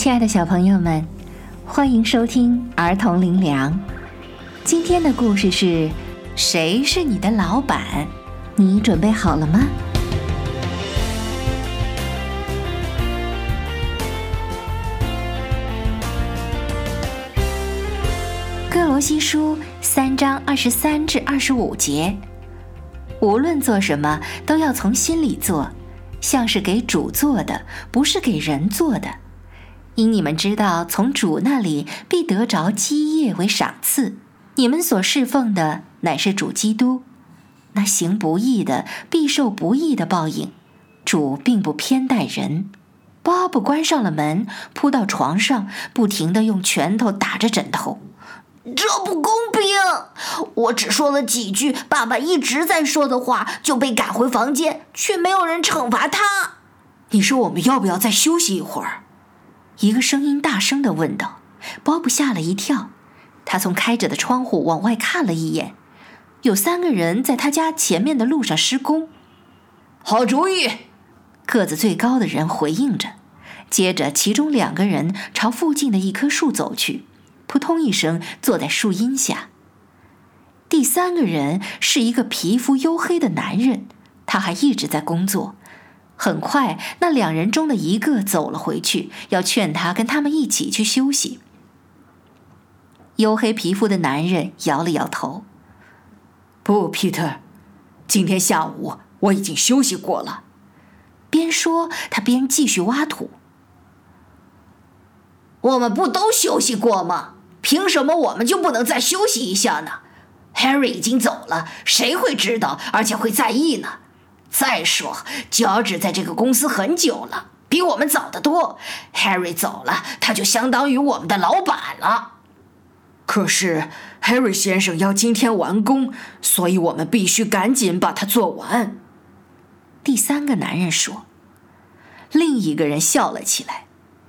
亲爱的小朋友们，欢迎收听儿童灵粮。今天的故事是谁是你的老板？你准备好了吗？哥罗西书3章23至25节，无论做什么都要从心里做，像是给主做的，不是给人做的。因你们知道，从主那里必得着基业为赏赐。你们所侍奉的乃是主基督。那行不义的必受不义的报应。主并不偏待人。鲍勃关上了门，扑到床上，不停地用拳头打着枕头。 这不公平！我只说了几句爸爸一直在说的话，就被赶回房间，却没有人惩罚他。 你说我们要不要再休息一会儿？ 一个声音大声地问道。鲍勃吓了一跳，他从开着的窗户往外看了一眼，有3个人在他家前面的路上施工。 好主意！ 个子最高的人回应着，接着其中2个人朝附近的一棵树走去，扑通一声坐在树荫下。第3个人是一个皮肤黝黑的男人，他还一直在工作。很快那2人中的一个走了回去，要劝他跟他们一起去休息。黝黑皮肤的男人摇了摇头。 不，皮特，今天下午我已经休息过了。 边说他边继续挖土。 我们不都休息过吗？凭什么我们就不能再休息一下呢？ Harry 已经走了，谁会知道而且会在意呢？再说乔治在这个公司很久了，比我们早得多。 Harry 走了，他就相当于我们的老板了。 可是 Harry 先生要今天完工，所以我们必须赶紧把它做完。 第3个男人说。另一个人笑了起来。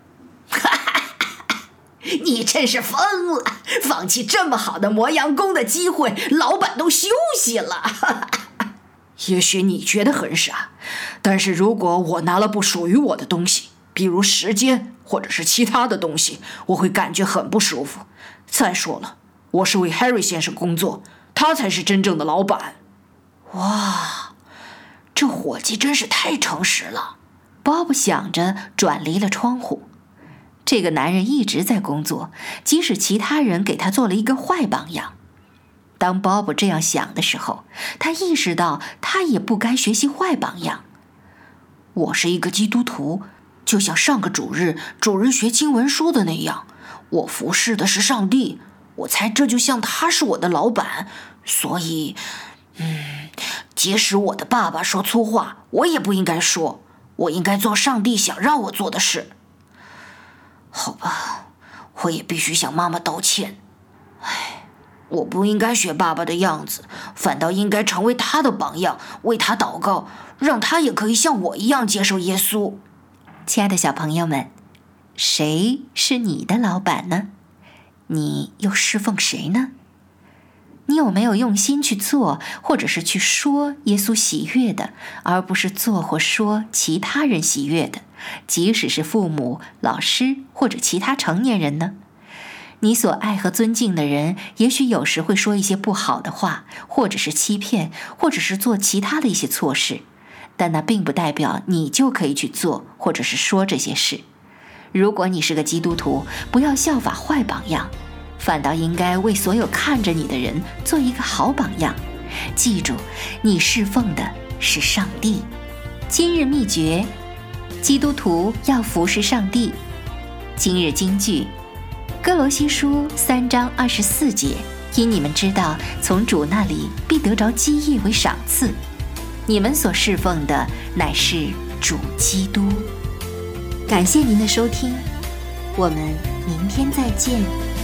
你真是疯了，放弃这么好的磨洋工的机会，老板都休息了。 也许你觉得很傻，但是如果我拿了不属于我的东西，比如时间或者是其他的东西，我会感觉很不舒服。再说了，我是为 Harry 先生工作，他才是真正的老板。 哇，这伙计真是太诚实了。 鲍勃想着转离了窗户。这个男人一直在工作，即使其他人给他做了一个坏榜样。当鲍勃这样想的时候，他意识到他也不该学习坏榜样。我是一个基督徒，就像上个主日学经文书的那样，我服侍的是上帝，我猜这就像他是我的老板，所以即使我的爸爸说粗话，我也不应该说，我应该做上帝想让我做的事。好吧，我也必须向妈妈道歉。我不应该学爸爸的样子，反倒应该成为他的榜样，为他祷告，让他也可以像我一样接受耶稣。 亲爱的小朋友们，谁是你的老板呢？你又侍奉谁呢？你有没有用心去做，或者是去说耶稣喜悦的，而不是做或说其他人喜悦的，即使是父母、老师或者其他成年人呢？你所爱和尊敬的人，也许有时会说一些不好的话，或者是欺骗，或者是做其他的一些错事，但那并不代表你就可以去做或者是说这些事。如果你是个基督徒，不要效法坏榜样，反倒应该为所有看着你的人做一个好榜样。记住，你侍奉的是上帝。今日秘诀：基督徒要服侍上帝。今日金句：哥罗西书3章24节，因你们知道，从主那里必得着基业为赏赐。你们所侍奉的乃是主基督。感谢您的收听，我们明天再见。